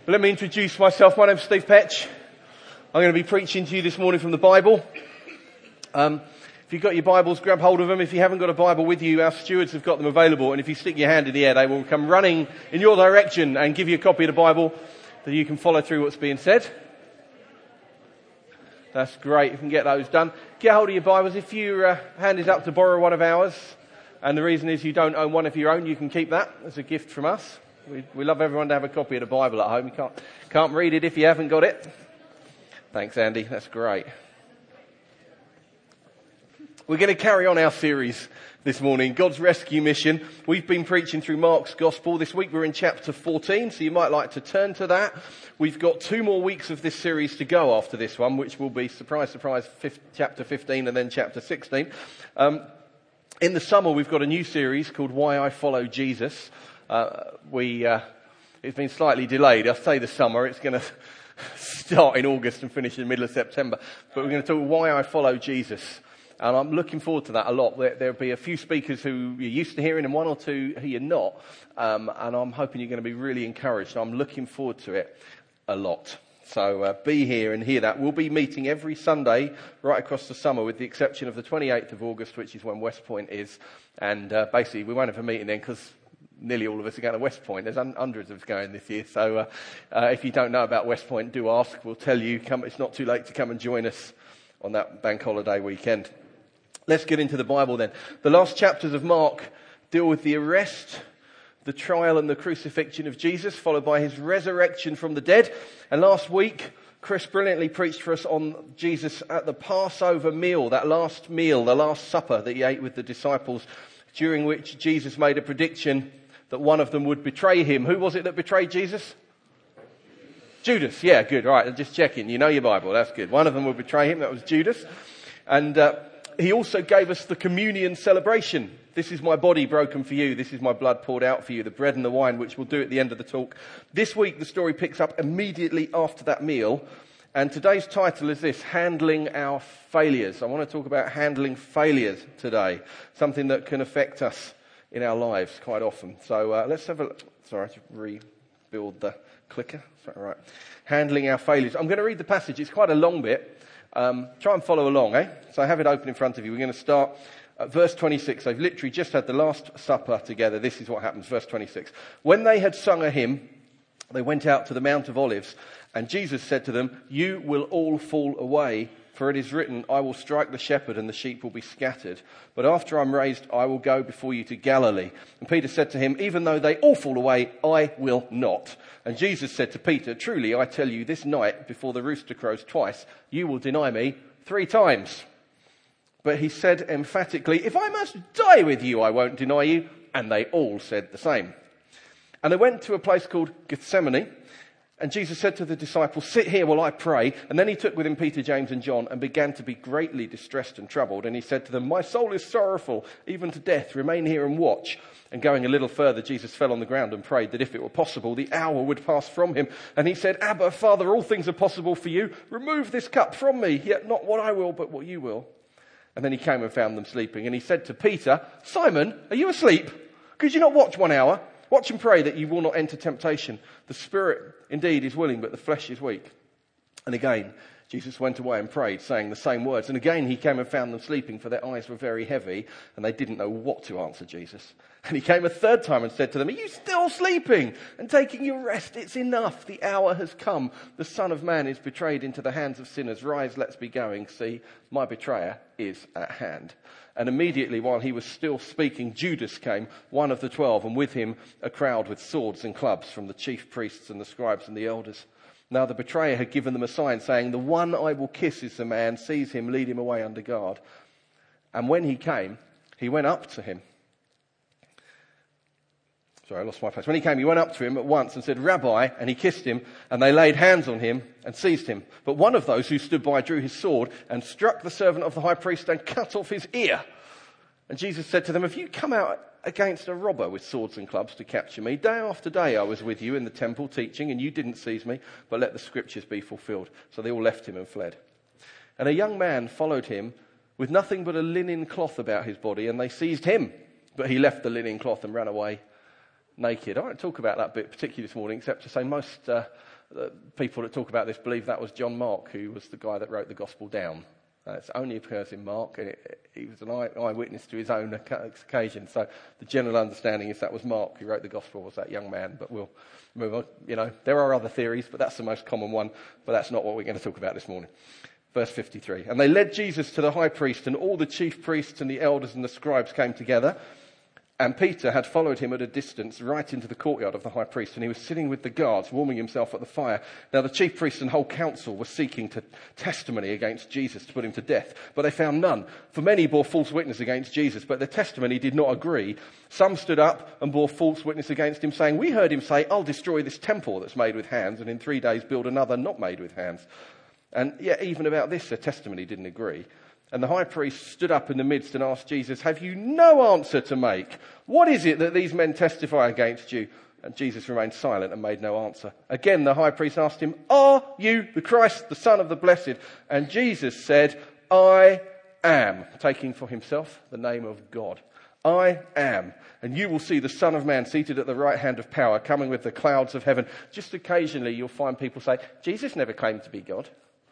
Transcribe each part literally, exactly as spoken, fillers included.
Well, let me introduce myself. My name's Steve Petch. I'm going to be preaching to you this morning from the Bible. Um, if you've got your Bibles, grab hold of them. If you haven't got a Bible with you, our stewards have got them available. And if you stick your hand in the air, they will come running in your direction and give you a copy of the Bible that you can follow through what's being said. That's great. You can get those done. Get hold of your Bibles. If your uh, hand is up to borrow one of ours, and the reason is you don't own one of your own, you can keep that as a gift from us. We, we love everyone to have a copy of the Bible at home. You can't, can't read it if you haven't got it. Thanks, Andy. That's great. We're going to carry on our series this morning, God's Rescue Mission. We've been preaching through Mark's Gospel. This week we're in chapter fourteen, so you might like to turn to that. We've got two more weeks of this series to go after this one, which will be, surprise, surprise, fifth, chapter fifteen and then chapter sixteen. Um, in the summer we've got a new series called Why I Follow Jesus. Uh, we, uh, it's been slightly delayed. I say the summer, it's going to start in August and finish in the middle of September. But we're going to talk why I follow Jesus. And I'm looking forward to that a lot. There, there'll be a few speakers who you're used to hearing and one or two who you're not. Um, and I'm hoping you're going to be really encouraged. I'm looking forward to it a lot. So uh, be here and hear that. We'll be meeting every Sunday right across the summer with the exception of the twenty-eighth of August, which is when West Point is. And uh, basically we won't have a meeting then because nearly all of us are going to West Point. There's hundreds of us going this year. So uh, uh, if you don't know about West Point, do ask. We'll tell you. Come, it's not too late to come and join us on that bank holiday weekend. Let's get into the Bible then. The last chapters of Mark deal with the arrest, the trial and the crucifixion of Jesus, followed by his resurrection from the dead. And last week, Chris brilliantly preached for us on Jesus at the Passover meal, that last meal, the last supper that he ate with the disciples, during which Jesus made a prediction that one of them would betray him. Who was it that betrayed Jesus? Judas. Yeah, good. All right, I'm just checking. You know your Bible. That's good. One of them would betray him. That was Judas. And uh, he also gave us the communion celebration. This is my body broken for you. This is my blood poured out for you. The bread and the wine, which we'll do at the end of the talk. This week, the story picks up immediately after that meal. And today's title is this, Handling Our Failures. I want to talk about handling failures today. Something that can affect us in our lives quite often. So uh, let's have a look. Sorry, to rebuild the clicker. Sorry, right. Handling our failures. I'm going to read the passage. It's quite a long bit. Um, try and follow along, eh? So I have it open in front of you. We're going to start at verse twenty-six. They've literally just had the Last Supper together. This is what happens. Verse twenty-six. When they had sung a hymn, they went out to the Mount of Olives, and Jesus said to them, "You will all fall away, for it is written, I will strike the shepherd and the sheep will be scattered. But after I'm raised, I will go before you to Galilee." And Peter said to him, "Even though they all fall away, I will not." And Jesus said to Peter, "Truly, I tell you, this night, before the rooster crows twice, you will deny me three times." But he said emphatically, "If I must die with you, I won't deny you." And they all said the same. And they went to a place called Gethsemane. And Jesus said to the disciples, "Sit here while I pray." And then he took with him Peter, James and John and began to be greatly distressed and troubled. And he said to them, "My soul is sorrowful, even to death. Remain here and watch." And going a little further, Jesus fell on the ground and prayed that if it were possible, the hour would pass from him. And he said, "Abba, Father, all things are possible for you. Remove this cup from me, yet not what I will, but what you will." And then he came and found them sleeping. And he said to Peter, "Simon, are you asleep? Could you not watch one hour? Watch and pray that you will not enter temptation. The spirit indeed is willing, but the flesh is weak." And again, Jesus went away and prayed, saying the same words. And again, he came and found them sleeping, for their eyes were very heavy, and they didn't know what to answer Jesus. And he came a third time and said to them, "Are you still sleeping and taking your rest? It's enough. The hour has come. The Son of Man is betrayed into the hands of sinners. Rise, let's be going. See, my betrayer is at hand." And immediately while he was still speaking, Judas came, one of the twelve, and with him a crowd with swords and clubs from the chief priests and the scribes and the elders. Now the betrayer had given them a sign, saying, "The one I will kiss is the man. Seize him, lead him away under guard." And when he came, he went up to him. Sorry, I lost my place. When he came, he went up to him at once and said, "Rabbi," and he kissed him, and they laid hands on him and seized him. But one of those who stood by drew his sword and struck the servant of the high priest and cut off his ear. And Jesus said to them, "Have you come out against a robber with swords and clubs to capture me? Day after day I was with you in the temple teaching, and you didn't seize me, but let the scriptures be fulfilled." So they all left him and fled. And a young man followed him with nothing but a linen cloth about his body, and they seized him. But he left the linen cloth and ran away. naked. I won't talk about that bit particularly this morning, except to say most uh, the people that talk about this believe that was John Mark, who was the guy that wrote the Gospel down. Uh, it only occurs in Mark, and it, he was an eye, eyewitness to his own occasion. So the general understanding is that was Mark who wrote the Gospel, was that young man. But we'll move on. You know, there are other theories, but that's the most common one. But that's not what we're going to talk about this morning. Verse fifty-three. And they led Jesus to the high priest, and all the chief priests and the elders and the scribes came together. And Peter had followed him at a distance right into the courtyard of the high priest, and he was sitting with the guards, warming himself at the fire. Now the chief priests and whole council were seeking to testimony against Jesus to put him to death, but they found none. For many bore false witness against Jesus, but their testimony did not agree. Some stood up and bore false witness against him, saying, "We heard him say, 'I'll destroy this temple that's made with hands, and in three days build another not made with hands.' And yet even about this their testimony didn't agree. And the high priest stood up in the midst and asked Jesus, 'Have you no answer to make? What is it that these men testify against you?' And Jesus remained silent and made no answer. Again the high priest asked him, 'Are you the Christ, the Son of the Blessed?' And Jesus said, 'I am,' taking for himself the name of God. 'I am. And you will see the Son of Man seated at the right hand of power, coming with the clouds of heaven.'" Just occasionally you'll find people say, Jesus never claimed to be God.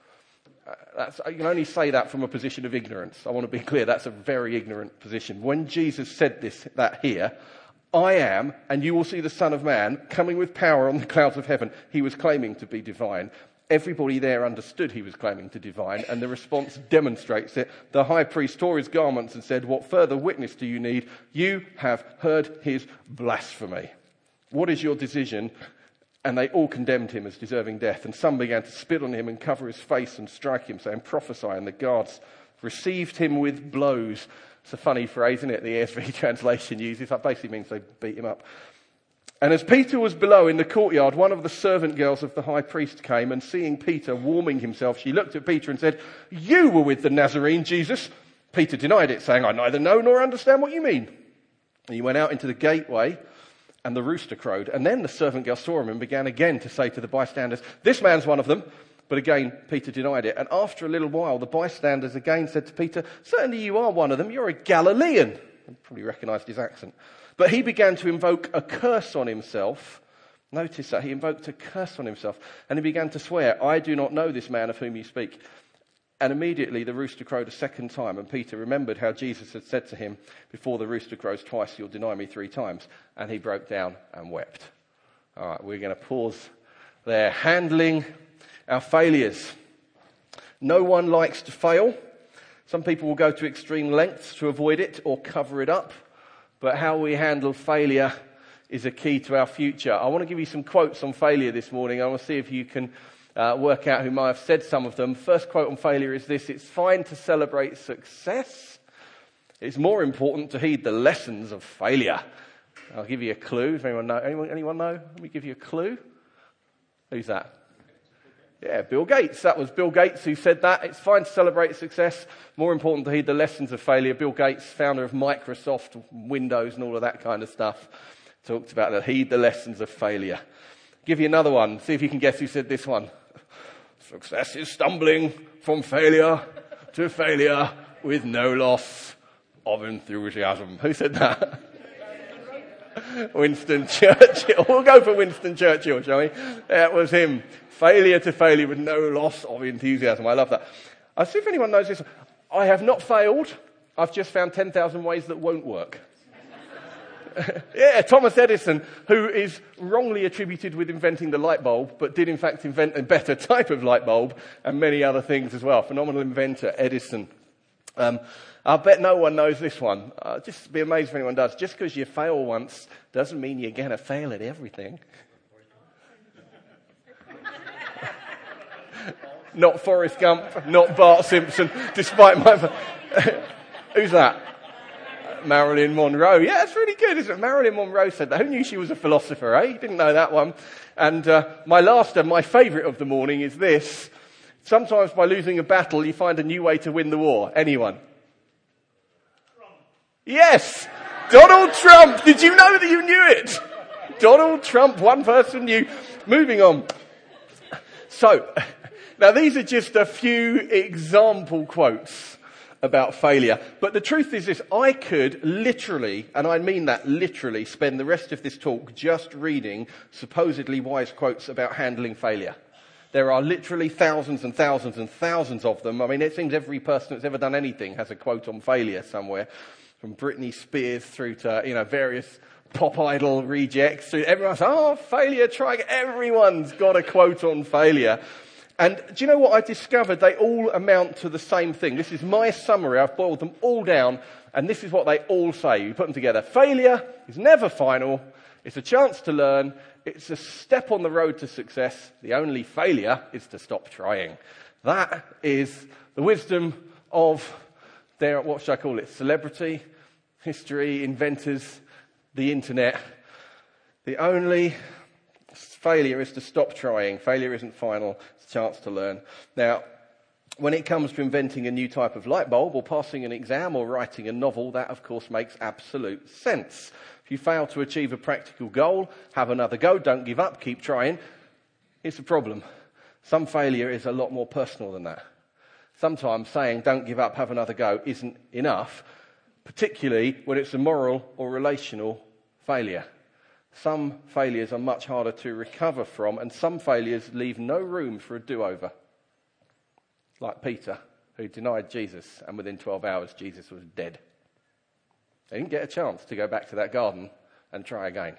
Uh, that's, you can only say that from a position of ignorance. I want to be clear, that's a very ignorant position. When Jesus said this, that here, "I am, and you will see the Son of Man coming with power on the clouds of heaven," he was claiming to be divine. Everybody there understood he was claiming to be divine, and the response demonstrates it. The high priest tore his garments and said, "What further witness do you need? You have heard his blasphemy. What is your decision?" And they all condemned him as deserving death. And some began to spit on him and cover his face and strike him, saying, "Prophesy." And the guards received him with blows. It's a funny phrase, isn't it? The E S V translation uses. That basically means they beat him up. And as Peter was below in the courtyard, one of the servant girls of the high priest came, and seeing Peter warming himself, she looked at Peter and said, "You were with the Nazarene, Jesus." Peter denied it, saying, "I neither know nor understand what you mean." And he went out into the gateway, and the rooster crowed. And then the servant girl saw him and began again to say to the bystanders, "This man's one of them." But again, Peter denied it. And after a little while, the bystanders again said to Peter, "Certainly you are one of them. You're a Galilean." He probably recognised his accent. But he began to invoke a curse on himself. Notice that he invoked a curse on himself. And he began to swear, "I do not know this man of whom you speak." And immediately the rooster crowed a second time, and Peter remembered how Jesus had said to him, "Before the rooster crows twice, you'll deny me three times." And he broke down and wept. All right, we're going to pause there. Handling our failures. No one likes to fail. Some people will go to extreme lengths to avoid it or cover it up. But how we handle failure is a key to our future. I want to give you some quotes on failure this morning. I want to see if you can Uh, work out who might have said some of them. First quote on failure is this: "It's fine to celebrate success. It's more important to heed the lessons of failure." I'll give you a clue. If anyone know, anyone, anyone know? Let me give you a clue. Who's that? Yeah, Bill Gates. That was Bill Gates who said that. It's fine to celebrate success. More important to heed the lessons of failure. Bill Gates, founder of Microsoft, Windows and all of that kind of stuff, talked about that. Heed the lessons of failure. Give you another one. See if you can guess who said this one. "Success is stumbling from failure to failure with no loss of enthusiasm." Who said that? Winston Churchill. We'll go for Winston Churchill, shall we? That was him. Failure to failure with no loss of enthusiasm. I love that. I'll see if anyone knows this. I have not failed. I've just found ten thousand ways that won't work. Yeah, Thomas Edison, who is wrongly attributed with inventing the light bulb, but did in fact invent a better type of light bulb and many other things as well. Phenomenal inventor, Edison. Um, I bet no one knows this one. Uh, just be amazed if anyone does. Just because you fail once doesn't mean you're going to fail at everything. Not Forrest Gump, not Bart Simpson, despite my... Who's that? Marilyn Monroe. Yeah, that's really good, isn't it? Marilyn Monroe said that. Who knew she was a philosopher, eh? Didn't know that one. And uh, my last and my favourite of the morning is this. Sometimes by losing a battle, you find a new way to win the war. Anyone? Trump. Yes! Donald Trump! Did you know that you knew it? Donald Trump, one person knew. Moving on. So, now these are just a few example quotes about failure. But the truth is this, I could literally, and I mean that literally, spend the rest of this talk just reading supposedly wise quotes about handling failure. There are literally thousands and thousands and thousands of them. I mean, it seems every person that's ever done anything has a quote on failure somewhere, from Britney Spears through to, you know, various pop idol rejects. Everyone's, oh, failure, try again. Everyone's got a quote on failure. And do you know what I discovered? They all amount to the same thing. This is my summary. I've boiled them all down, and this is what they all say. You put them together. Failure is never final. It's a chance to learn. It's a step on the road to success. The only failure is to stop trying. That is the wisdom of their, what should I call it, celebrity, history, inventors, the internet. The only failure is to stop trying. Failure isn't final. It's a chance to learn. Now, when it comes to inventing a new type of light bulb or passing an exam or writing a novel, that of course makes absolute sense. If you fail to achieve a practical goal, have another go, don't give up, keep trying. Here's the problem. Some failure is a lot more personal than that. Sometimes saying don't give up, have another go isn't enough, particularly when it's a moral or relational failure. Some failures are much harder to recover from, and some failures leave no room for a do-over. Like Peter, who denied Jesus, and within twelve hours Jesus was dead. They didn't get a chance to go back to that garden and try again.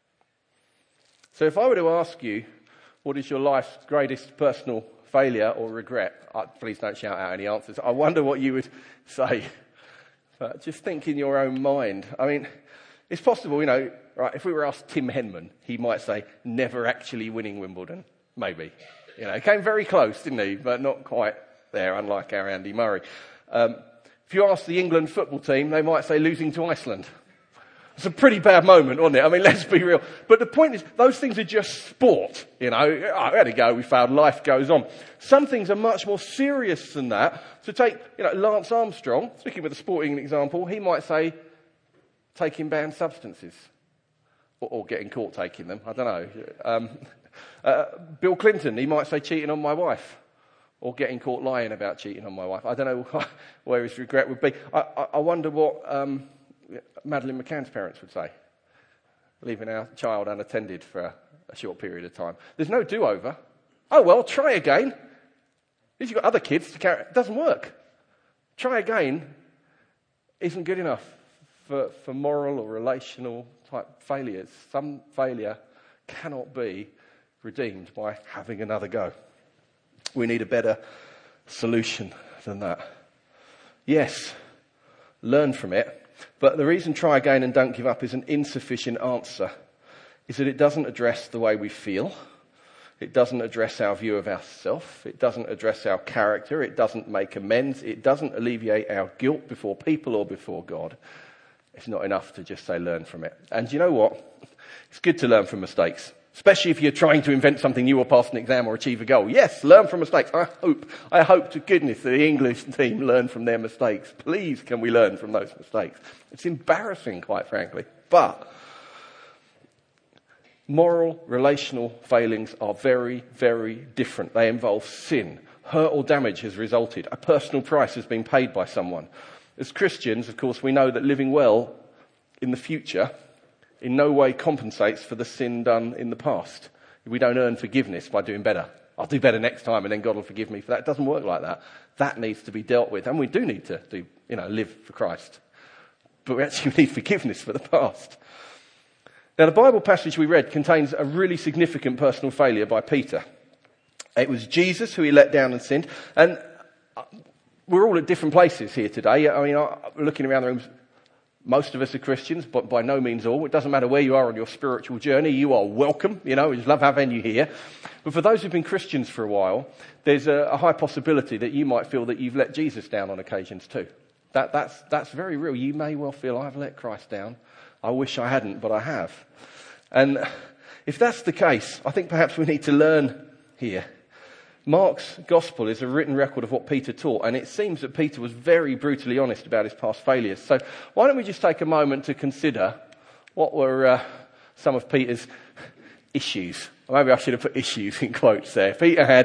So if I were to ask you, what is your life's greatest personal failure or regret? Uh, please don't shout out any answers. I wonder what you would say. But just think in your own mind. I mean, it's possible, you know, right, if we were asked Tim Henman, he might say, never actually winning Wimbledon. Maybe. You know, he came very close, didn't he? But not quite there, unlike our Andy Murray. Um, if you ask the England football team, they might say losing to Iceland. It's a pretty bad moment, wasn't it? I mean, let's be real. But the point is, those things are just sport. You know, oh, we had to go, we failed, life goes on. Some things are much more serious than that. So take, you know, Lance Armstrong, sticking with a sporting example, he might say taking banned substances. Or, or getting caught taking them, I don't know. Um, uh, Bill Clinton, he might say cheating on my wife. Or getting caught lying about cheating on my wife. I don't know where his regret would be. I, I, I wonder what um, Madeleine McCann's parents would say. Leaving our child unattended for a, a short period of time. There's no do-over. Oh, well, try again. At least you've got other kids to carry. It doesn't work. Try again isn't good enough for, for moral or relational type failures. Some failure cannot be redeemed by having another go. We need a better solution than that. Yes, learn from it. But the reason try again and don't give up is an insufficient answer. Is that it doesn't address the way we feel. It doesn't address our view of ourselves. It doesn't address our character. It doesn't make amends. It doesn't alleviate our guilt before people or before God. It's not enough to just say learn from it. And you know what? It's good to learn from mistakes. Especially if you're trying to invent something new or pass an exam or achieve a goal. Yes, learn from mistakes. I hope, I hope to goodness that the English team learn from their mistakes. Please, can we learn from those mistakes? It's embarrassing, quite frankly. But moral, relational failings are very, very different. They involve sin. Hurt or damage has resulted. A personal price has been paid by someone. As Christians, of course, we know that living well in the future in no way compensates for the sin done in the past. We don't earn forgiveness by doing better. I'll do better next time and then God will forgive me for that. It doesn't work like that. That needs to be dealt with. And we do need to do, you know, live for Christ. But we actually need forgiveness for the past. Now, the Bible passage we read contains a really significant personal failure by Peter. It was Jesus who he let down and sinned. And we're all at different places here today. I mean, looking around the rooms, most of us are Christians, but by no means all. It doesn't matter where you are on your spiritual journey. You are welcome. You know, we just love having you here. But for those who've been Christians for a while, there's a, a high possibility that you might feel that you've let Jesus down on occasions too. That, that's, that's very real. You may well feel, I've let Christ down. I wish I hadn't, but I have. And if that's the case, I think perhaps we need to learn here. Mark's gospel is a written record of what Peter taught, and it seems that Peter was very brutally honest about his past failures. So why don't we just take a moment to consider what were uh, some of Peter's issues. Or maybe I should have put issues in quotes there. Peter had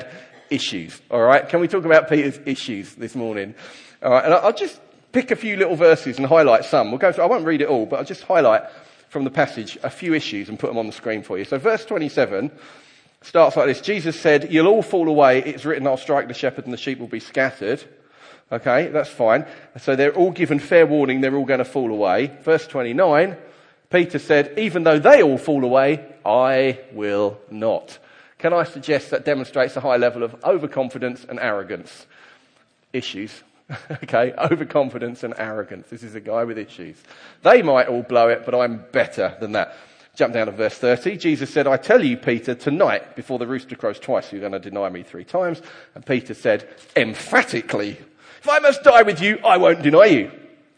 issues. All right, can we talk about Peter's issues this morning? All right, and I'll just pick a few little verses and highlight some. We'll go through, I won't read it all, but I'll just highlight from the passage a few issues and put them on the screen for you. So verse twenty-seven starts like this. Jesus said, "You'll all fall away. It's written, I'll strike the shepherd and the sheep will be scattered." Okay, that's fine. So they're all given fair warning. They're all going to fall away. Verse twenty-nine, Peter said, "Even though they all fall away, I will not." Can I suggest that demonstrates a high level of overconfidence and arrogance? Issues. Okay, overconfidence and arrogance. This is a guy with issues. They might all blow it, but I'm better than that. Jump down to verse thirty. Jesus said, "I tell you, Peter, tonight, before the rooster crows twice, you're going to deny me three times." And Peter said, emphatically, "If I must die with you, I won't deny you."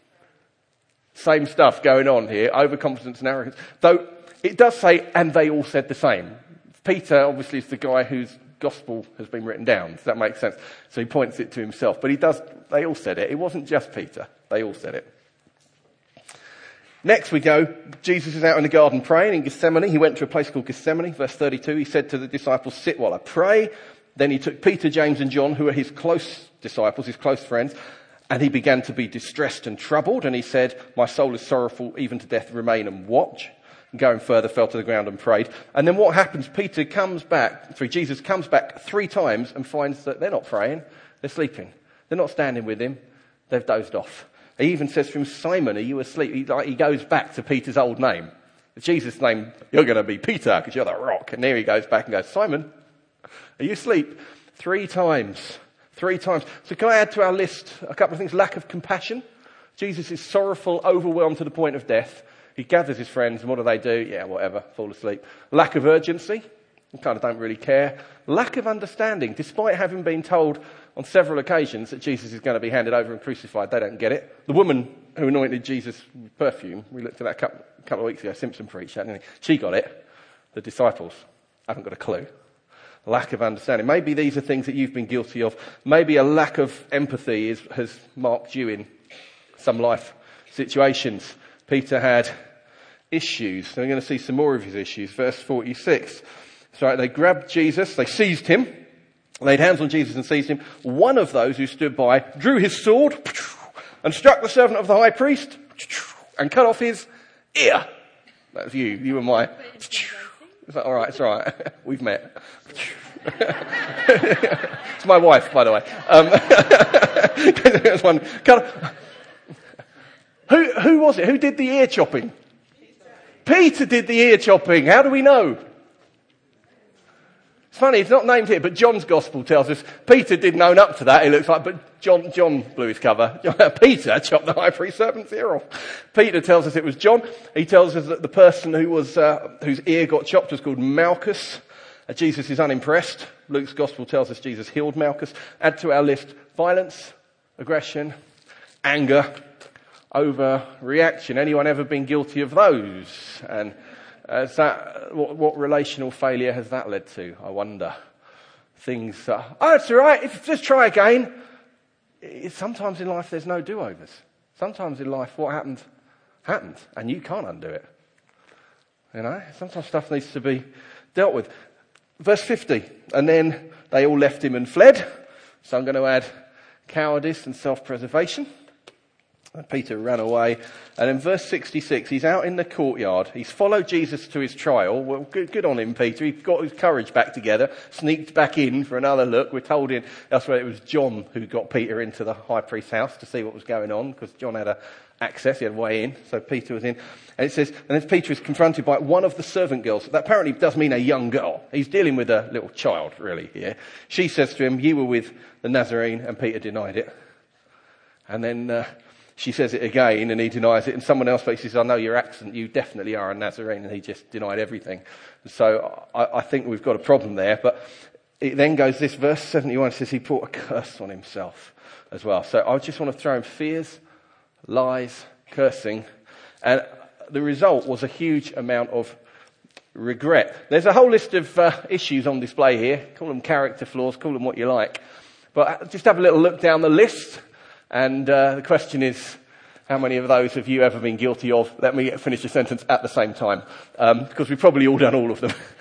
Same stuff going on here, overconfidence and arrogance. Though it does say, and they all said the same. Peter obviously is the guy whose gospel has been written down. Does that make sense? So he points it to himself. But he does, they all said it. It wasn't just Peter. They all said it. Next we go, Jesus is out in the garden praying in Gethsemane. He went to a place called Gethsemane. Verse thirty-two, he said to the disciples, "Sit while I pray." Then he took Peter, James and John, who are his close disciples, his close friends, and he began to be distressed and troubled. And he said, "My soul is sorrowful, even to death. Remain and watch." And going further, fell to the ground and prayed. And then what happens? Peter comes back, sorry, Jesus comes back three times and finds that they're not praying. They're sleeping. They're not standing with him. They've dozed off. He even says to him, "Simon, are you asleep?" He, like, he goes back to Peter's old name. Jesus' name, "You're going to be Peter because you're the rock." And there he goes back and goes, "Simon, are you asleep?" Three times. Three times. So can I add to our list a couple of things? Lack of compassion. Jesus is sorrowful, overwhelmed to the point of death. He gathers his friends, and what do they do? Yeah, whatever, fall asleep. Lack of urgency. They kind of don't really care. Lack of understanding. Despite having been told on several occasions that Jesus is going to be handed over and crucified, they don't get it. The woman who anointed Jesus with perfume, we looked at that a couple, a couple of weeks ago, Simpson preached that, didn't he? She got it. The disciples haven't got a clue. Lack of understanding. Maybe these are things that you've been guilty of. Maybe a lack of empathy is, has marked you in some life situations. Peter had issues. So we're going to see some more of his issues. Verse forty-six. So they grabbed Jesus, they seized him, laid hands on Jesus and seized him. One of those who stood by drew his sword and struck the servant of the high priest and cut off his ear. That was you. You were my... Is that all right? It's all right. We've met. It's my wife, by the way. Um, there's one. Who, who was it? Who did the ear chopping? Peter did the ear chopping. How do we know? It's funny, it's not named here, but John's gospel tells us Peter didn't own up to that, it looks like, but John John blew his cover. Peter chopped the high priest's servant's ear off. Peter tells us it was John. He tells us that the person who was uh, whose ear got chopped was called Malchus. Uh, Jesus is unimpressed. Luke's gospel tells us Jesus healed Malchus. Add to our list violence, aggression, anger, overreaction. Anyone ever been guilty of those? And uh, is that what, what relational failure has that led to? I wonder. Things. Uh, oh, it's all right. If just try again. It, sometimes in life there's no do-overs. Sometimes in life what happened happened, and you can't undo it. You know. Sometimes stuff needs to be dealt with. Verse fifty. And then they all left him and fled. So I'm going to add cowardice and self-preservation. And Peter ran away. And in verse sixty-six, he's out in the courtyard. He's followed Jesus to his trial. Well, good, good on him, Peter. He got his courage back together, sneaked back in for another look. We're told in elsewhere it was John who got Peter into the high priest's house to see what was going on, because John had a access, he had a way in. So Peter was in. And it says, and then Peter is confronted by one of the servant girls. That apparently does mean a young girl. He's dealing with a little child, really, here. She says to him, "You were with the Nazarene," and Peter denied it. And then uh, she says it again, and he denies it. And someone else says, "I know your accent. You definitely are a Nazarene." And he just denied everything. So I, I think we've got a problem there. But it then goes this, verse seventy-one says he brought a curse on himself as well. So I just want to throw in fears, lies, cursing. And the result was a huge amount of regret. There's a whole list of uh, issues on display here. Call them character flaws, call them what you like. But just have a little look down the list. And uh, the question is, how many of those have you ever been guilty of? Let me finish the sentence at the same time, um, because we've probably all done all of them.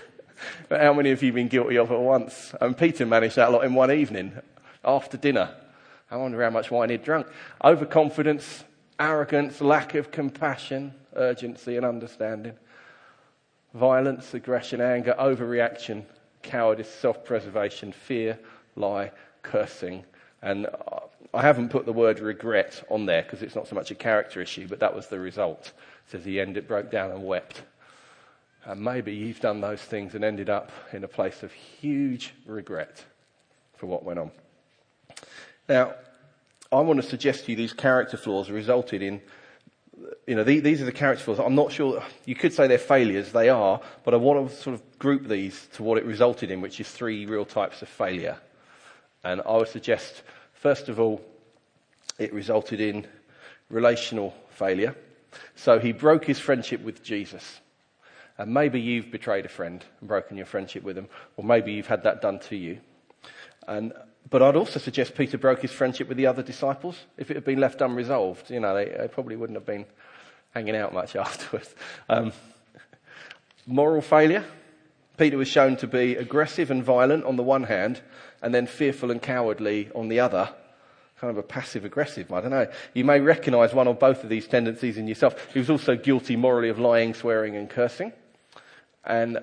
But how many of you have been guilty of it once? And Peter managed that lot in one evening, after dinner. I wonder how much wine he'd drunk. Overconfidence, arrogance, lack of compassion, urgency and understanding. Violence, aggression, anger, overreaction, cowardice, self-preservation, fear, lie, cursing. And I haven't put the word regret on there because it's not so much a character issue, but that was the result. It says he ended, broke down and wept. And maybe you've done those things and ended up in a place of huge regret for what went on. Now, I want to suggest to you these character flaws resulted in, you know, these, these are the character flaws. I'm not sure, you could say they're failures, they are, but I want to sort of group these to what it resulted in, which is three real types of failure. And I would suggest, first of all, it resulted in relational failure. So he broke his friendship with Jesus. And maybe you've betrayed a friend and broken your friendship with them, or maybe you've had that done to you. And But I'd also suggest Peter broke his friendship with the other disciples. If it had been left unresolved, you know, they, they probably wouldn't have been hanging out much afterwards. Um, moral failure. Peter was shown to be aggressive and violent on the one hand, and then fearful and cowardly on the other. Kind of a passive-aggressive, I don't know. You may recognise one or both of these tendencies in yourself. He was also guilty morally of lying, swearing and cursing. And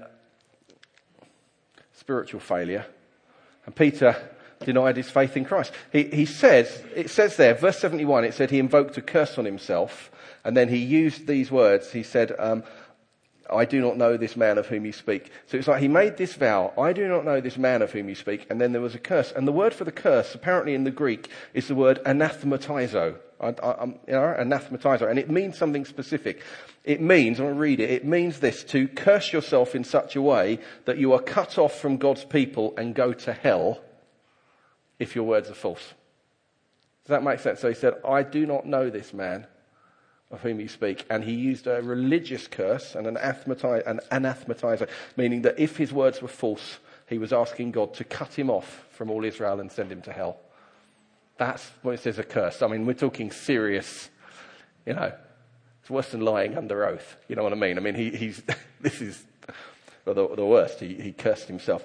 spiritual failure. And Peter denied his faith in Christ. He, he says, it says there, verse seventy-one, it said he invoked a curse on himself, and then he used these words. He said, um, I do not know this man of whom you speak. So it's like he made this vow, I do not know this man of whom you speak, and then there was a curse. And the word for the curse, apparently in the Greek, is the word anathematizo. I, I, you know, anathematizo, and it means something specific. It means, I'm going to read it, it means this, to curse yourself in such a way that you are cut off from God's people and go to hell if your words are false. Does that make sense? So he said, I do not know this man of whom you speak. And he used a religious curse and an anathematizer, meaning that if his words were false, he was asking God to cut him off from all Israel and send him to hell. That's what it says, a curse. I mean, we're talking serious, you know, it's worse than lying under oath. You know what I mean? I mean, he, he's, this is well, the, the worst. He, he cursed himself.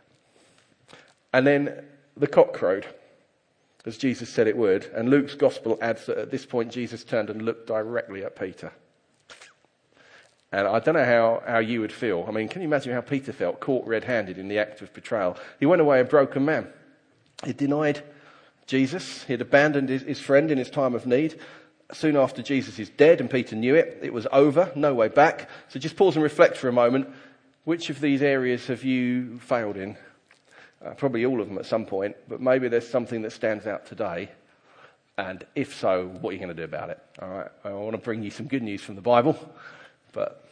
And then the cock crowed, as Jesus said it would. And Luke's gospel adds that at this point, Jesus turned and looked directly at Peter. And I don't know how, how you would feel. I mean, can you imagine how Peter felt, caught red-handed in the act of betrayal? He went away a broken man. He denied Jesus. He had abandoned his, his friend in his time of need. Soon after, Jesus is dead, and Peter knew it. It was over, no way back. So just pause and reflect for a moment. Which of these areas have you failed in? Uh, probably all of them at some point, but maybe there's something that stands out today. And if so, what are you going to do about it? All right, I want to bring you some good news from the Bible, but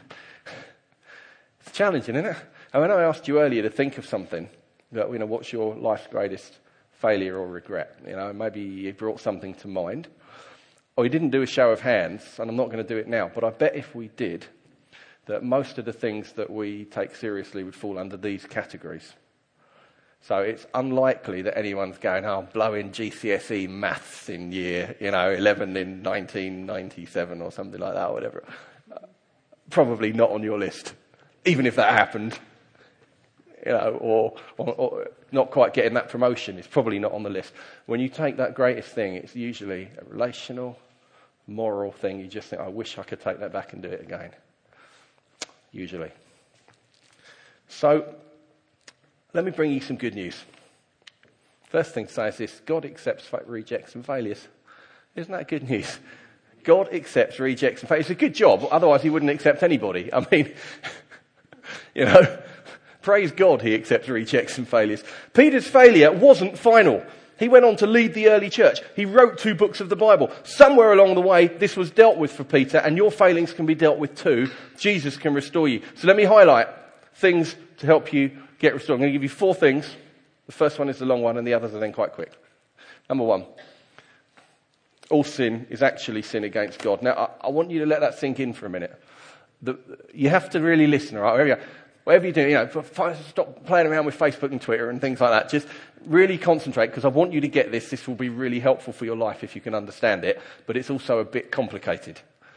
it's challenging, isn't it? And when I asked you earlier to think of something, that, you know, what's your life's greatest failure or regret? You know, maybe you brought something to mind, or you didn't do a show of hands, and I'm not going to do it now, but I bet if we did, that most of the things that we take seriously would fall under these categories. So it's unlikely that anyone's going, oh, I'm blowing G C S E maths in year, you know, eleven in nineteen ninety-seven or something like that, or whatever. Uh, probably not on your list, even if that happened. You know, or, or, or not quite getting that promotion is probably not on the list. When you take that greatest thing, it's usually a relational, moral thing. You just think, I wish I could take that back and do it again. Usually. So, let me bring you some good news. First thing to say is this: God accepts rejects and failures. Isn't that good news? God accepts rejects and failures. It's a good job, otherwise he wouldn't accept anybody. I mean, you know, praise God he accepts rejects and failures. Peter's failure wasn't final. He went on to lead the early church. He wrote two books of the Bible. Somewhere along the way, this was dealt with for Peter, and your failings can be dealt with too. Jesus can restore you. So let me highlight things to help you get restored. I'm going to give you four things. The first one is the long one, and the others are then quite quick. Number one, all sin is actually sin against God. Now, I, I want you to let that sink in for a minute. The, you have to really listen, all right? Wherever, you, whatever you do, you know, stop playing around with Facebook and Twitter and things like that. Just really concentrate, because I want you to get this. This will be really helpful for your life if you can understand it, but it's also a bit complicated.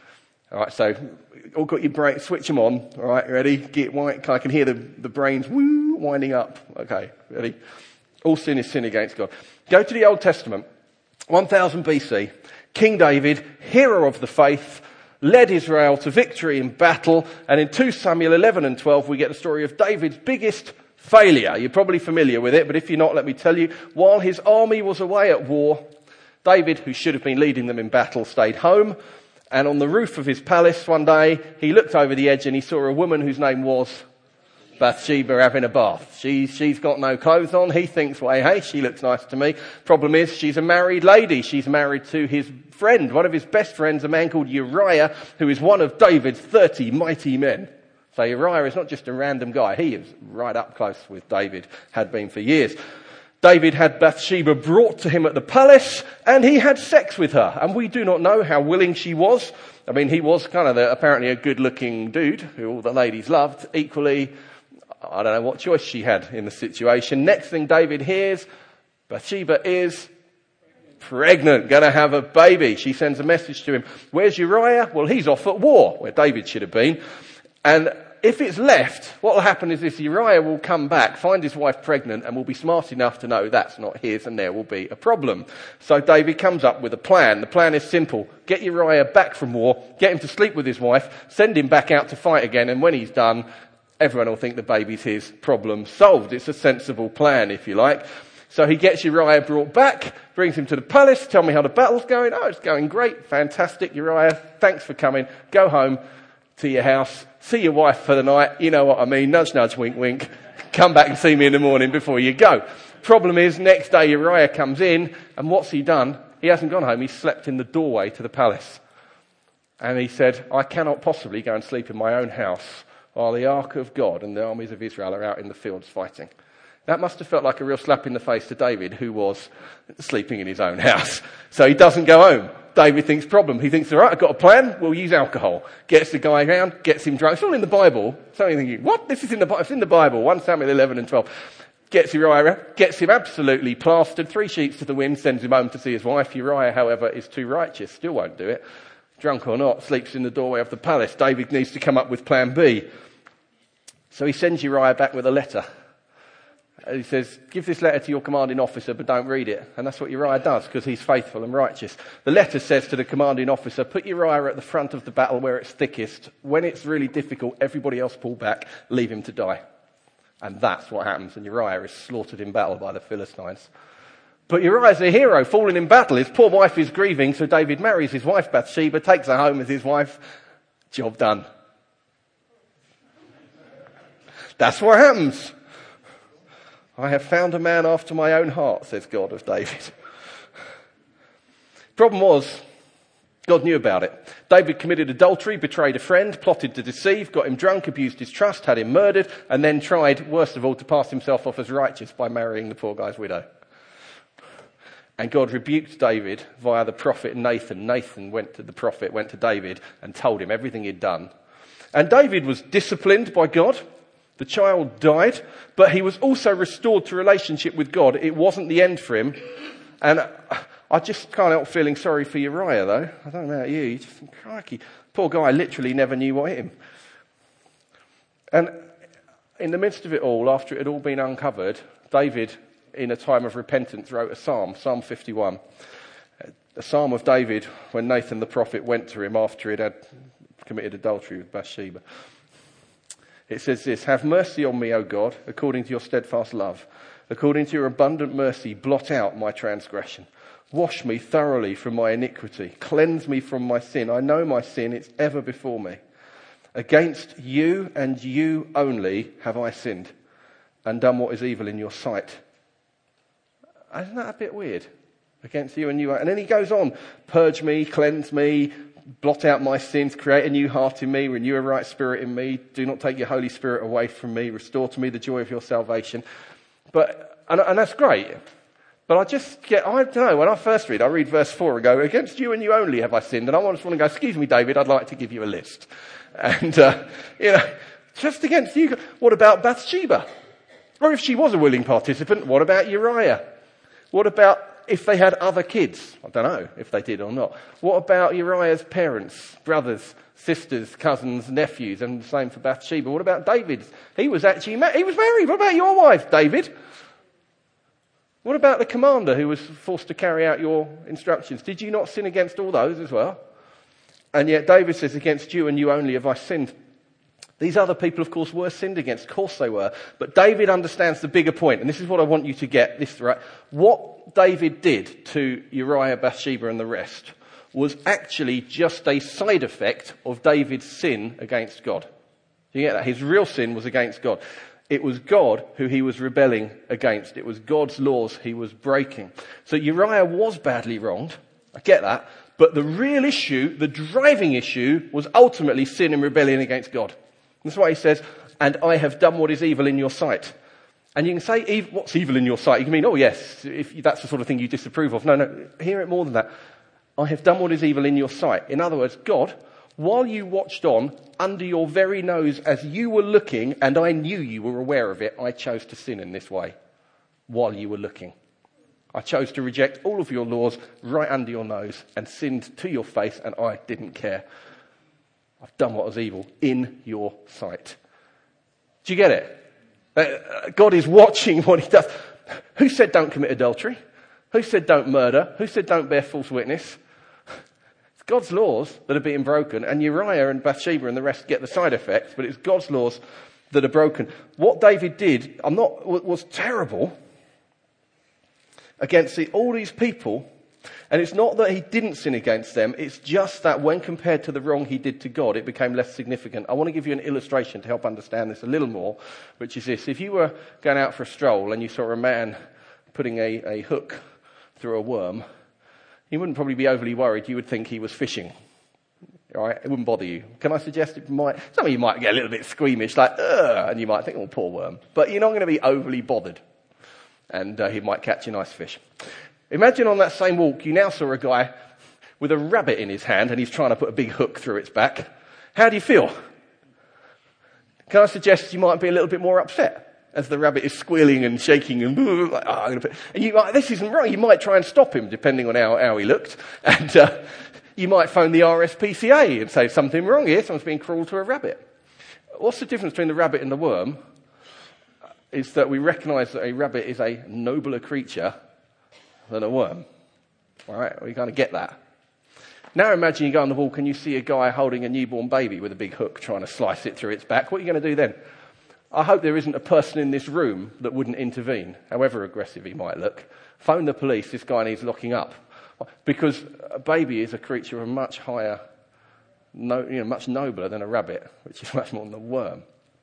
All right, so all got your brain, switch them on. All right, ready? Get white. I can hear the, the brains woo, winding up. Okay, ready? All sin is sin against God. Go to the Old Testament, one thousand B C. King David, hero of the faith, led Israel to victory in battle. And in Second Samuel eleven and twelve, we get the story of David's biggest failure. You're probably familiar with it, but if you're not, let me tell you. While his army was away at war, David, who should have been leading them in battle, stayed home. And on the roof of his palace one day, he looked over the edge and he saw a woman whose name was Bathsheba having a bath. She, she's got no clothes on. He thinks, well, hey, she looks nice to me. Problem is, she's a married lady. She's married to his friend, one of his best friends, a man called Uriah, who is one of David's thirty mighty men. So Uriah is not just a random guy. He is right up close with David, had been for years. David had Bathsheba brought to him at the palace, and he had sex with her. And we do not know how willing she was. I mean, he was kind of the, apparently a good-looking dude who all the ladies loved. Equally, I don't know what choice she had in the situation. Next thing David hears, Bathsheba is pregnant, going to have a baby. She sends a message to him. Where's Uriah? Well, he's off at war, where David should have been. And if it's left, what will happen is this: Uriah will come back, find his wife pregnant, and will be smart enough to know that's not his, and there will be a problem. So David comes up with a plan. The plan is simple. Get Uriah back from war, get him to sleep with his wife, send him back out to fight again, and when he's done, everyone will think the baby's his, problem solved. It's a sensible plan, if you like. So he gets Uriah brought back, brings him to the palace. Tell me how the battle's going. Oh, it's going great. Fantastic, Uriah. Thanks for coming. Go home to your house. See your wife for the night. You know what I mean. Nudge, nudge, wink, wink. Come back and see me in the morning before you go. Problem is, next day Uriah comes in, and what's he done? He hasn't gone home. He's slept in the doorway to the palace. And he said, I cannot possibly go and sleep in my own house while the ark of God and the armies of Israel are out in the fields fighting. That must have felt like a real slap in the face to David, who was sleeping in his own house. So he doesn't go home. David thinks problem. He thinks, all right, I've got a plan. We'll use alcohol. Gets the guy around, gets him drunk. It's all in the Bible. So you're thinking, what? This is in the Bible. It's in the Bible. First Samuel eleven and twelve. Gets Uriah, gets him absolutely plastered. Three sheets to the wind, sends him home to see his wife. Uriah, however, is too righteous. Still won't do it. Drunk or not, sleeps in the doorway of the palace. David needs to come up with plan B. So he sends Uriah back with a letter. He says, give this letter to your commanding officer, but don't read it. And that's what Uriah does, because he's faithful and righteous. The letter says to the commanding officer, put Uriah at the front of the battle where it's thickest. When it's really difficult, everybody else pull back, leave him to die. And that's what happens, and Uriah is slaughtered in battle by the Philistines. But Uriah's a hero, fallen in battle. His poor wife is grieving, so David marries his wife Bathsheba, takes her home as his wife. Job done. That's what happens. I have found a man after my own heart, says God of David. Problem was, God knew about it. David committed adultery, betrayed a friend, plotted to deceive, got him drunk, abused his trust, had him murdered, and then tried, worst of all, to pass himself off as righteous by marrying the poor guy's widow. And God rebuked David via the prophet Nathan. Nathan went to the prophet, went to David, and told him everything he'd done. And David was disciplined by God. The child died, but he was also restored to relationship with God. It wasn't the end for him. And I just can't help feeling sorry for Uriah, though. I don't know about you. You just think, crikey, poor guy literally never knew what hit him. And in the midst of it all, after it had all been uncovered, David, in a time of repentance, wrote a psalm, Psalm fifty-one. A psalm of David when Nathan the prophet went to him after he'd had committed adultery with Bathsheba. It says this, have mercy on me, O God, according to your steadfast love. According to your abundant mercy, blot out my transgression. Wash me thoroughly from my iniquity. Cleanse me from my sin. I know my sin, it's ever before me. Against you and you only have I sinned and done what is evil in your sight. Isn't that a bit weird? Against you and you. And then he goes on, purge me, cleanse me, blot out my sins, create a new heart in me, renew a right spirit in me. Do not take your Holy Spirit away from me. Restore to me the joy of your salvation. But, and, and that's great. But I just get, I don't know, when I first read, I read verse four and go, against you and you only have I sinned. And I just want to go, excuse me, David, I'd like to give you a list. And, uh, you know, just against you. What about Bathsheba? Or if she was a willing participant, what about Uriah? What about if they had other kids? I don't know if they did or not. What about Uriah's parents, brothers, sisters, cousins, nephews, and the same for Bathsheba? What about David? He was actually ma- he was married. What about your wife, David? What about the commander who was forced to carry out your instructions? Did you not sin against all those as well? And yet David says, against you and you only have I sinned. These other people, of course, were sinned against. Of course they were. But David understands the bigger point, and this is what I want you to get this right. What David did to Uriah, Bathsheba, and the rest was actually just a side effect of David's sin against God. Do you get that? His real sin was against God. It was God who he was rebelling against. It was God's laws he was breaking. So Uriah was badly wronged. I get that. But the real issue, the driving issue, was ultimately sin and rebellion against God. That's why he says, and I have done what is evil in your sight. And you can say, what's evil in your sight? You can mean, oh yes, if that's the sort of thing you disapprove of. No, no, hear it more than that. I have done what is evil in your sight. In other words, God, while you watched on, under your very nose as you were looking, and I knew you were aware of it, I chose to sin in this way while you were looking. I chose to reject all of your laws right under your nose and sinned to your face, and I didn't care. I've done what was evil in your sight. Do you get it? Uh, God is watching what he does. Who said don't commit adultery? Who said don't murder? Who said don't bear false witness? It's God's laws that are being broken, and Uriah and Bathsheba and the rest get the side effects, but it's God's laws that are broken. What David did, I'm not, was terrible against the, all these people. And it's not that he didn't sin against them, it's just that when compared to the wrong he did to God, it became less significant. I want to give you an illustration to help understand this a little more, which is this. If you were going out for a stroll and you saw a man putting a, a hook through a worm, you wouldn't probably be overly worried. You would think he was fishing. All right? It wouldn't bother you. Can I suggest it might? Some of you might get a little bit squeamish, like, ugh, and you might think, oh, poor worm. But you're not going to be overly bothered. And uh, he might catch a nice fish. Imagine on that same walk, you now saw a guy with a rabbit in his hand and he's trying to put a big hook through its back. How do you feel? Can I suggest you might be a little bit more upset as the rabbit is squealing and shaking and, like, oh, I'm gonna put, and you might, this isn't right. You might try and stop him depending on how, how he looked. And uh, you might phone the R S P C A and say something wrong here. Someone's being cruel to a rabbit. What's the difference between the rabbit and the worm? Is that we recognise that a rabbit is a nobler creature than a worm. All right, we kind of get that. Now imagine you go on the walk and you see a guy holding a newborn baby with a big hook trying to slice it through its back. What are you going to do then? I hope there isn't a person in this room that wouldn't intervene, however aggressive he might look. Phone the police, this guy needs locking up. Because a baby is a creature of much higher, no, you know, much nobler than a rabbit, which is much more than a worm.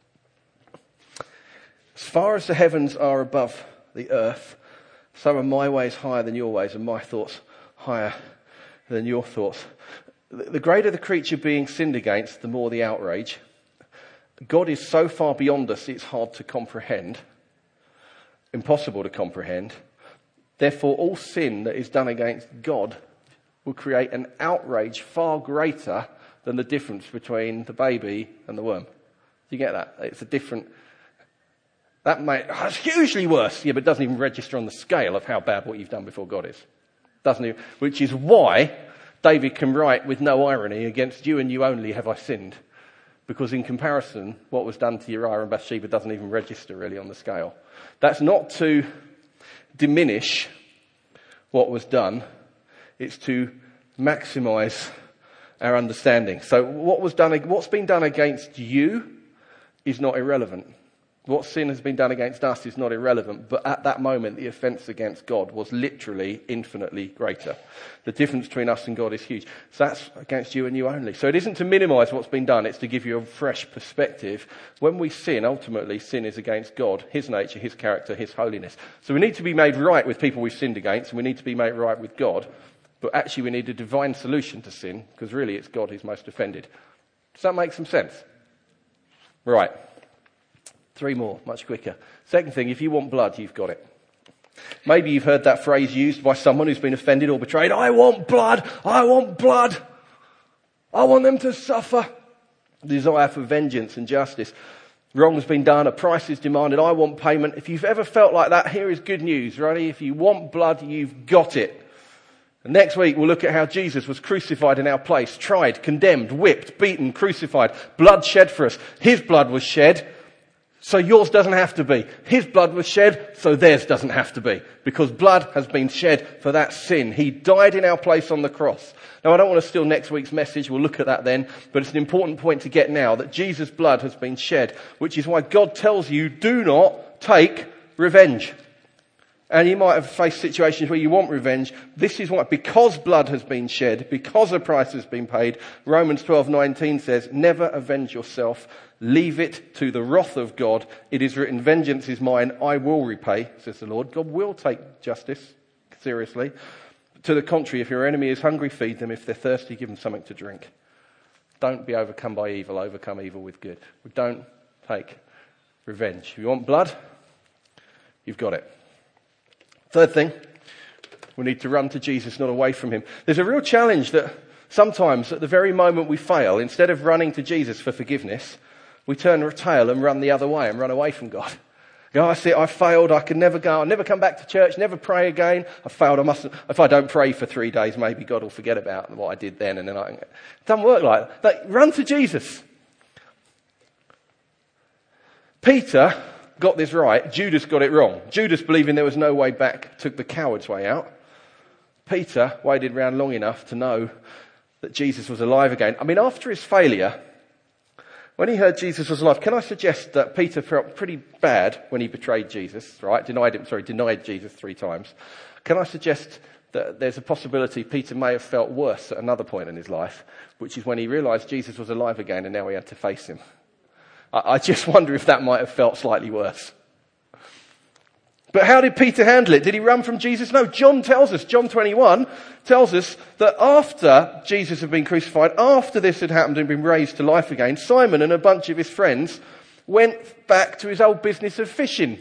As far as the heavens are above the earth, so are my ways higher than your ways, and my thoughts higher than your thoughts. The greater the creature being sinned against, the more the outrage. God is so far beyond us, it's hard to comprehend. Impossible to comprehend. Therefore, all sin that is done against God will create an outrage far greater than the difference between the baby and the worm. Do you get that? It's a different... That may, oh, it's hugely worse, yeah, but it doesn't even register on the scale of how bad what you've done before God is. Doesn't even, which is why David can write with no irony, against you and you only have I sinned. Because in comparison, what was done to Uriah and Bathsheba doesn't even register really on the scale. That's not to diminish what was done. It's to maximise our understanding. So what was done, what's been done against you is not irrelevant. What sin has been done against us is not irrelevant, but at that moment, the offence against God was literally infinitely greater. The difference between us and God is huge. So that's against you and you only. So it isn't to minimise what's been done, it's to give you a fresh perspective. When we sin, ultimately, sin is against God, his nature, his character, his holiness. So we need to be made right with people we've sinned against, and we need to be made right with God. But actually, we need a divine solution to sin, because really it's God who's most offended. Does that make some sense? Right. Three more, much quicker. Second thing, if you want blood, you've got it. Maybe you've heard that phrase used by someone who's been offended or betrayed. I want blood. I want blood. I want them to suffer. Desire for vengeance and justice. Wrong's been done, a price is demanded, I want payment. If you've ever felt like that, here is good news, ready? If you want blood, you've got it. And next week we'll look at how Jesus was crucified in our place, tried, condemned, whipped, beaten, crucified, blood shed for us. His blood was shed, so yours doesn't have to be. His blood was shed, so theirs doesn't have to be. Because blood has been shed for that sin. He died in our place on the cross. Now, I don't want to steal next week's message. We'll look at that then. But it's an important point to get now that Jesus' blood has been shed, which is why God tells you, do not take revenge. And you might have faced situations where you want revenge. This is why, because blood has been shed, because a price has been paid, Romans twelve nineteen says, never avenge yourself. Leave it to the wrath of God. It is written, vengeance is mine, I will repay, says the Lord. God will take justice seriously. To the contrary, if your enemy is hungry, feed them. If they're thirsty, give them something to drink. Don't be overcome by evil, overcome evil with good. Don't take revenge. If you want blood, you've got it. Third thing, we need to run to Jesus, not away from him. There's a real challenge that sometimes at the very moment we fail, instead of running to Jesus for forgiveness, we turn our tail and run the other way and run away from God. Go, I see it, I failed, I can never go, I'll never come back to church, never pray again. I failed, I mustn't, if I don't pray for three days, maybe God will forget about what I did then and then I, it doesn't work like that. Like, run to Jesus. Peter got this right, Judas got it wrong. Judas, believing there was no way back, took the coward's way out. Peter waited around long enough to know that Jesus was alive again. I mean, after his failure, when he heard Jesus was alive, can I suggest that Peter felt pretty bad when he betrayed Jesus, right? Denied him, sorry, denied Jesus three times. Can I suggest that there's a possibility Peter may have felt worse at another point in his life, which is when he realised Jesus was alive again and now he had to face him. I, I just wonder if that might have felt slightly worse. But how did Peter handle it? Did he run from Jesus? No, John tells us, John twenty-one tells us that after Jesus had been crucified, after this had happened and been raised to life again, Simon and a bunch of his friends went back to his old business of fishing.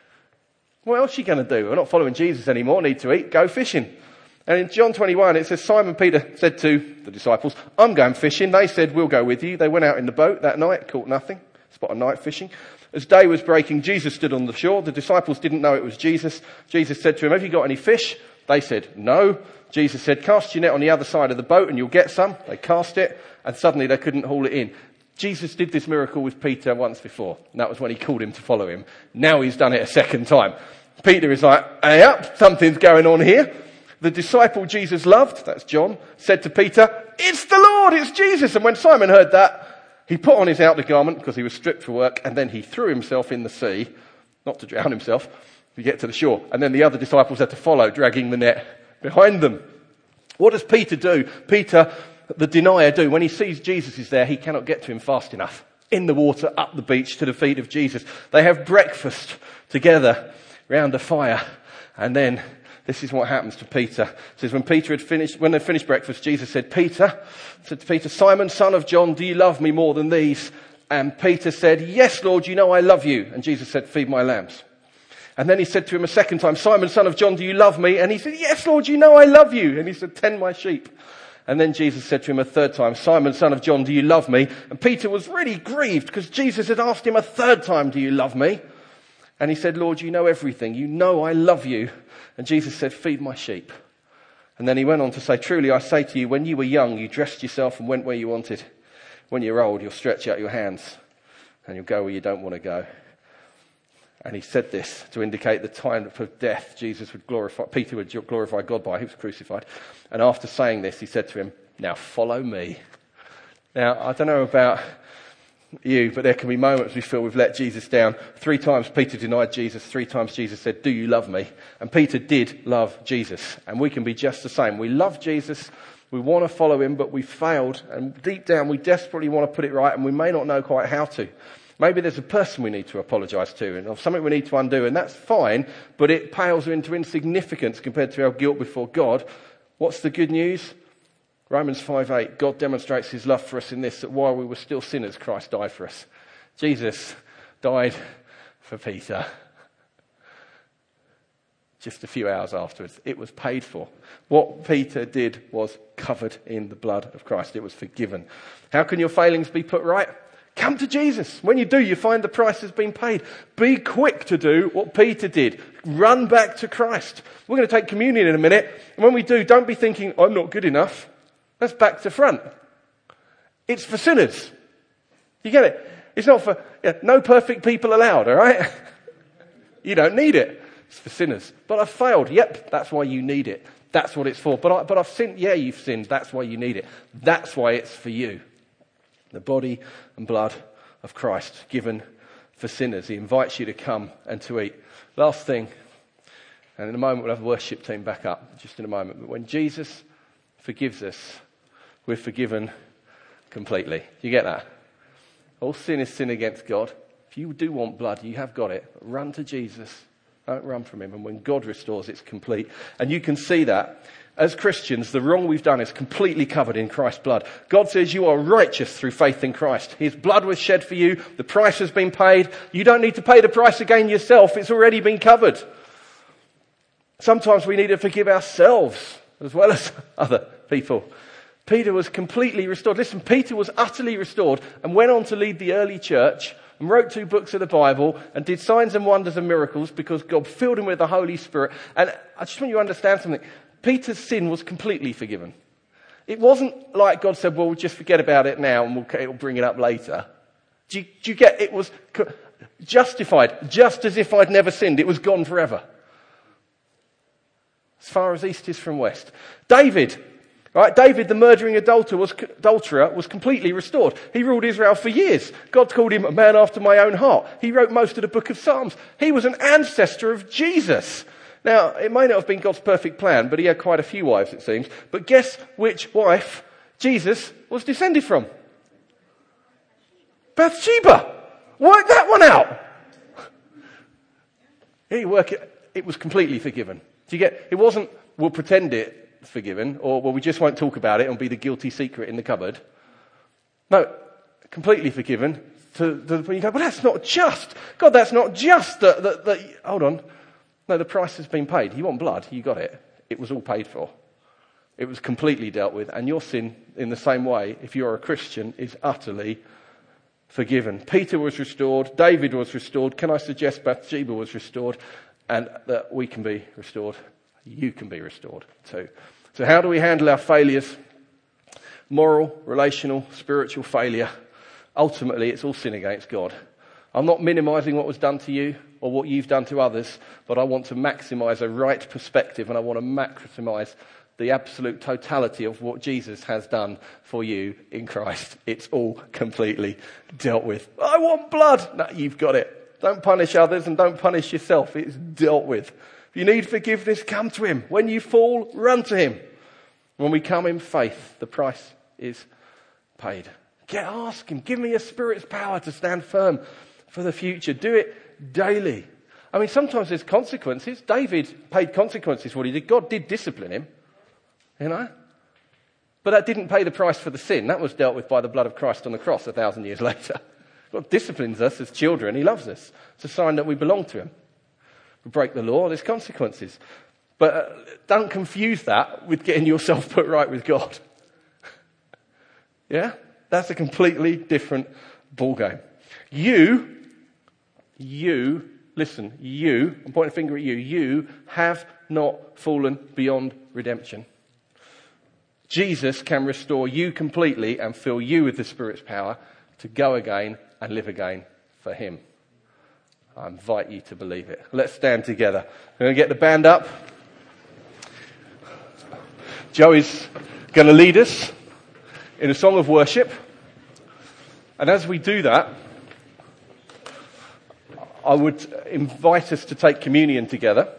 What else are you going to do? We're not following Jesus anymore, need to eat, go fishing. And in John twenty-one it says, Simon Peter said to the disciples, I'm going fishing. They said, we'll go with you. They went out in the boat that night, caught nothing, spot of night fishing. As day was breaking, Jesus stood on the shore. The disciples didn't know it was Jesus. Jesus said to him, have you got any fish? They said, no. Jesus said, cast your net on the other side of the boat and you'll get some. They cast it and suddenly they couldn't haul it in. Jesus did this miracle with Peter once before. And that was when he called him to follow him. Now he's done it a second time. Peter is like, hey up, something's going on here. The disciple Jesus loved, that's John, said to Peter, it's the Lord, it's Jesus. And when Simon heard that, he put on his outer garment because he was stripped for work, and then he threw himself in the sea, not to drown himself, to get to the shore. And then the other disciples had to follow, dragging the net behind them. What does Peter do? Peter, the denier, do? When he sees Jesus is there, he cannot get to him fast enough. In the water, up the beach, to the feet of Jesus. They have breakfast together round a fire, and then this is what happens to Peter. It says, when Peter had finished, when they finished breakfast, Jesus said, Peter, said to Peter, Simon, son of John, do you love me more than these? And Peter said, yes, Lord, you know I love you. And Jesus said, feed my lambs. And then he said to him a second time, Simon, son of John, do you love me? And he said, yes, Lord, you know I love you. And he said, tend my sheep. And then Jesus said to him a third time, Simon, son of John, do you love me? And Peter was really grieved because Jesus had asked him a third time, do you love me? And he said, Lord, you know everything. You know I love you. And Jesus said, feed my sheep. And then he went on to say, truly I say to you, when you were young, you dressed yourself and went where you wanted. When you're old, you'll stretch out your hands and you'll go where you don't want to go. And he said this to indicate the time of death Jesus would glorify, Peter would glorify God by. He was crucified. And after saying this, he said to him, now follow me. Now, I don't know about you, but there can be moments we feel we've let Jesus down. Three times Peter denied Jesus. Three times Jesus said, do you love me? And Peter did love Jesus. And we can be just the same. We love Jesus. We want to follow him, but we failed. And deep down, we desperately want to put it right, and we may not know quite how to. Maybe there's a person we need to apologise to, and or something we need to undo, and that's fine, but it pales into insignificance compared to our guilt before God. What's the good news? Romans five eight, God demonstrates his love for us in this, that while we were still sinners, Christ died for us. Jesus died for Peter. Just a few hours afterwards, it was paid for. What Peter did was covered in the blood of Christ. It was forgiven. How can your failings be put right? Come to Jesus. When you do, you find the price has been paid. Be quick to do what Peter did. Run back to Christ. We're going to take communion in a minute. And when we do, don't be thinking, I'm not good enough. That's back to front. It's for sinners. You get it? It's not for, yeah, no perfect people allowed, all right? You don't need it. It's for sinners. But I've failed. Yep, that's why you need it. That's what it's for. But, I, but I've sinned. Yeah, you've sinned. That's why you need it. That's why it's for you. The body and blood of Christ given for sinners. He invites you to come and to eat. Last thing, and in a moment we'll have the worship team back up, just in a moment. But when Jesus forgives us, we're forgiven completely. Do you get that? All sin is sin against God. If you do want blood, you have got it. Run to Jesus. Don't run from him. And when God restores, it's complete. And you can see that. As Christians, the wrong we've done is completely covered in Christ's blood. God says you are righteous through faith in Christ. His blood was shed for you. The price has been paid. You don't need to pay the price again yourself. It's already been covered. Sometimes we need to forgive ourselves as well as other people. Peter was completely restored. Listen, Peter was utterly restored and went on to lead the early church and wrote two books of the Bible and did signs and wonders and miracles because God filled him with the Holy Spirit. And I just want you to understand something. Peter's sin was completely forgiven. It wasn't like God said, well, we'll just forget about it now and we'll, we'll bring it up later. Do you, do you get, it was justified, just as if I'd never sinned. It was gone forever. As far as east is from west. David, right? David, the murdering adulterer was, adulterer, was completely restored. He ruled Israel for years. God called him a man after my own heart. He wrote most of the book of Psalms. He was an ancestor of Jesus. Now, it may not have been God's perfect plan, but he had quite a few wives, it seems. But guess which wife Jesus was descended from? Bathsheba. Work that one out. He work it, it was completely forgiven. Do you get? It wasn't, we'll pretend it's forgiven, or, well, we just won't talk about it and be the guilty secret in the cupboard. No, completely forgiven. To, to, when you go, well, that's not just. God, that's not just. That, that, that, hold on. No, the price has been paid. You want blood? You got it. It was all paid for. It was completely dealt with. And your sin, in the same way, if you're a Christian, is utterly forgiven. Peter was restored. David was restored. Can I suggest Bathsheba was restored? And that we can be restored. You can be restored too. So how do we handle our failures? Moral, relational, spiritual failure. Ultimately, it's all sin against God. I'm not minimizing what was done to you or what you've done to others, but I want to maximize a right perspective and I want to maximize the absolute totality of what Jesus has done for you in Christ. It's all completely dealt with. I want blood. No, you've got it. Don't punish others and don't punish yourself. It's dealt with. If you need forgiveness, come to him. When you fall, run to him. When we come in faith, the price is paid. Get ask him. Give me your Spirit's power to stand firm for the future. Do it daily. I mean, sometimes there's consequences. David paid consequences for what he did. God did discipline him, you know. But that didn't pay the price for the sin. That was dealt with by the blood of Christ on the cross a thousand years later. God disciplines us as children. He loves us. It's a sign that we belong to him. We break the law, there's consequences. But uh, don't confuse that with getting yourself put right with God. Yeah? That's a completely different ballgame. You, you, listen, you, I'm pointing a finger at you, you have not fallen beyond redemption. Jesus can restore you completely and fill you with the Spirit's power to go again and live again for him. I invite you to believe it. Let's stand together. We're going to get the band up. Joey's going to lead us in a song of worship. And as we do that, I would invite us to take communion together.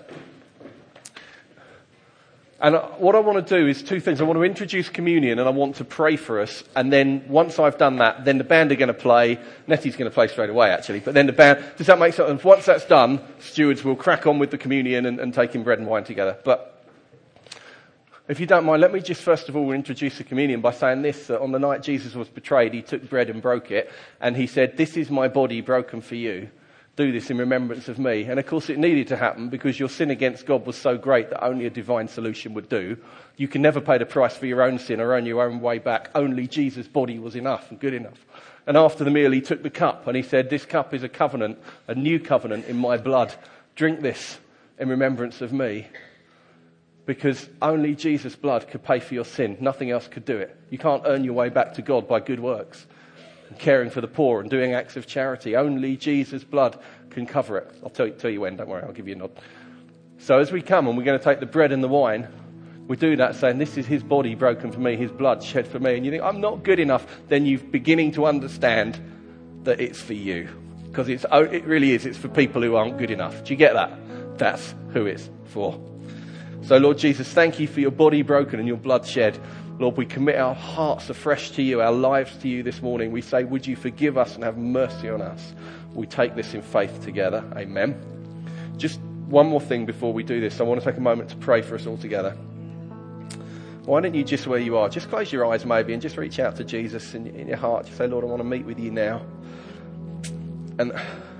And what I want to do is two things. I want to introduce communion and I want to pray for us. And then once I've done that, then the band are going to play. Nettie's going to play straight away, actually. But then the band, does that make sense? Once that's done, stewards will crack on with the communion and, and taking bread and wine together. But if you don't mind, let me just first of all introduce the communion by saying this. That on the night Jesus was betrayed, he took bread and broke it. And he said, "This is my body broken for you. Do this in remembrance of me." And of course it needed to happen because your sin against God was so great that only a divine solution would do. You can never pay the price for your own sin or earn your own way back. Only Jesus' body was enough and good enough. And after the meal, he took the cup and he said, this cup is a covenant, a new covenant in my blood. Drink this in remembrance of me. Because only Jesus' blood could pay for your sin. Nothing else could do it. You can't earn your way back to God by good works. And caring for the poor and doing acts of charity. Only Jesus' blood can cover it. I'll tell you, tell you when, don't worry, I'll give you a nod. So as we come and we're going to take the bread and the wine, we do that saying, this is his body broken for me, his blood shed for me. And you think, I'm not good enough. Then you're beginning to understand that it's for you. Because it's, oh, it really is. It's for people who aren't good enough. Do you get that? That's who it's for. So Lord Jesus, thank you for your body broken and your blood shed. Lord, we commit our hearts afresh to you, our lives to you this morning. We say, would you forgive us and have mercy on us? We take this in faith together. Amen. Just one more thing before we do this. I want to take a moment to pray for us all together. Why don't you, just where you are, just close your eyes maybe and just reach out to Jesus in, in your heart. Just say, Lord, I want to meet with you now. And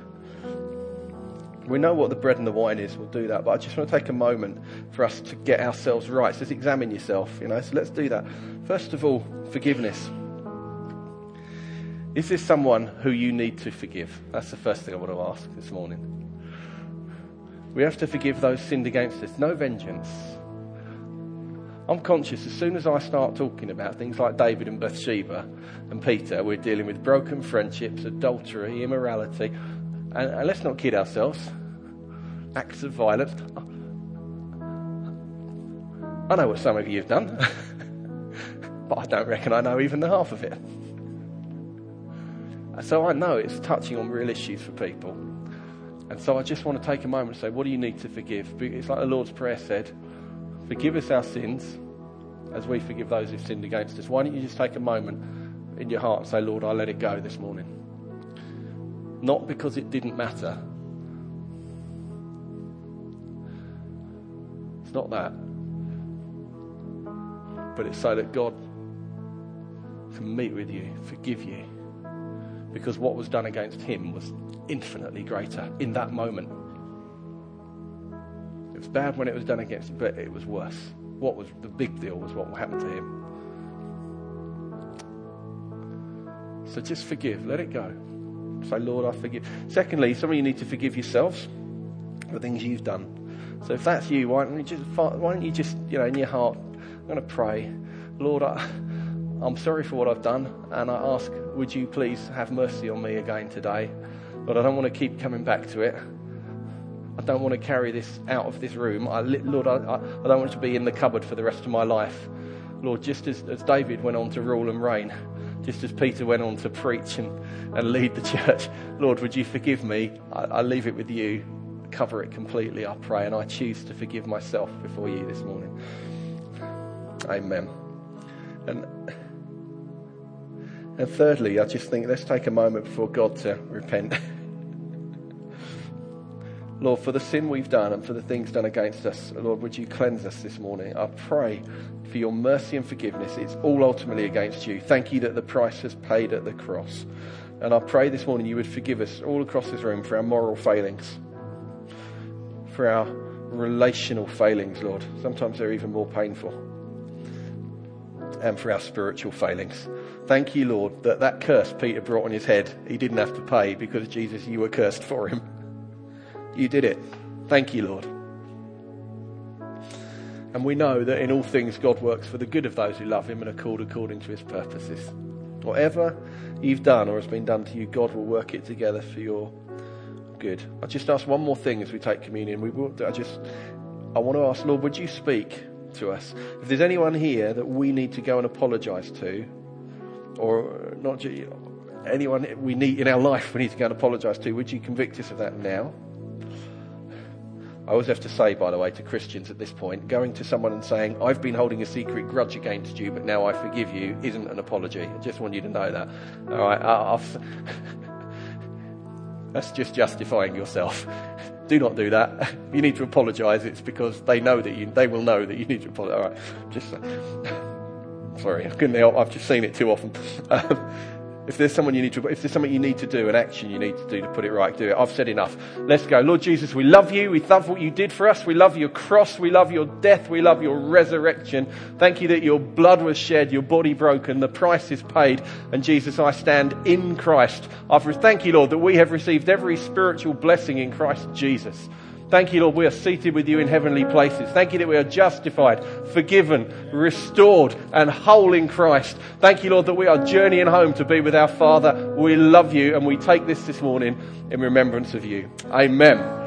we know what the bread and the wine is. We'll do that. But I just want to take a moment for us to get ourselves right. So just examine yourself, you know. So let's do that. First of all, forgiveness. Is there someone who you need to forgive? That's the first thing I want to ask this morning. We have to forgive those sinned against us. No vengeance. I'm conscious as soon as I start talking about things like David and Bathsheba and Peter, we're dealing with broken friendships, adultery, immorality. And, and let's not kid ourselves. Acts of violence. I know what some of you have done, but I don't reckon I know even the half of it. So I know it's touching on real issues for people. And so I just want to take a moment and say, what do you need to forgive? It's like the Lord's Prayer said, forgive us our sins as we forgive those who've sinned against us. Why don't you just take a moment in your heart and say, Lord, I let it go this morning. Not because it didn't matter. It's not that. But it's so that God can meet with you, forgive you. Because what was done against him was infinitely greater in that moment. It was bad when it was done against him, but it was worse. What was the big deal was what happened to him. So just forgive, let it go. Say, Lord, I forgive. Secondly, some of you need to forgive yourselves for things you've done. So if that's you, why don't you just, why don't you just, you know, in your heart, I'm going to pray, Lord, I, I'm sorry for what I've done, and I ask, would you please have mercy on me again today? But I don't want to keep coming back to it. I don't want to carry this out of this room. I, Lord, I, I, I don't want it to be in the cupboard for the rest of my life. Lord, just as, as David went on to rule and reign, just as Peter went on to preach and, and lead the church, Lord, would you forgive me? I, I leave it with you. Cover it completely, I pray, and I choose to forgive myself before you this morning. Amen. And, and thirdly, I just think let's take a moment before God to repent. Lord, for the sin we've done and for the things done against us, Lord, would you cleanse us this morning? I pray for your mercy and forgiveness. It's all ultimately against you. Thank you that the price has paid at the cross. And I pray this morning you would forgive us all across this room for our moral failings, for our relational failings, Lord. Sometimes they're even more painful. And for our spiritual failings. Thank you, Lord, that that curse Peter brought on his head, he didn't have to pay because, Jesus, you were cursed for him. You did it. Thank you, Lord. And we know that in all things God works for the good of those who love him and are called according to his purposes. Whatever you've done or has been done to you, God will work it together for your good. I just ask one more thing as we take communion. We will, I just, I want to ask, Lord, would you speak to us? If there's anyone here that we need to go and apologise to, or not anyone we need in our life we need to go and apologise to, would you convict us of that now? I always have to say, by the way, to Christians at this point, going to someone and saying, I've been holding a secret grudge against you, but now I forgive you, isn't an apology. I just want you to know that. All right, I'll, that's just justifying yourself. Do not do that. You need to apologise. It's because they know that you, they will know that you need to apologise. All right, just sorry, I couldn't help. I've just seen it too often. If there's someone you need to, if there's something you need to do, an action you need to do to put it right, do it. I've said enough. Let's go. Lord Jesus, we love you. We love what you did for us. We love your cross. We love your death. We love your resurrection. Thank you that your blood was shed, your body broken, the price is paid. And Jesus, I stand in Christ. I've, thank you, Lord, that we have received every spiritual blessing in Christ Jesus. Thank you, Lord, we are seated with you in heavenly places. Thank you that we are justified, forgiven, restored, and whole in Christ. Thank you, Lord, that we are journeying home to be with our Father. We love you, and we take this this morning in remembrance of you. Amen.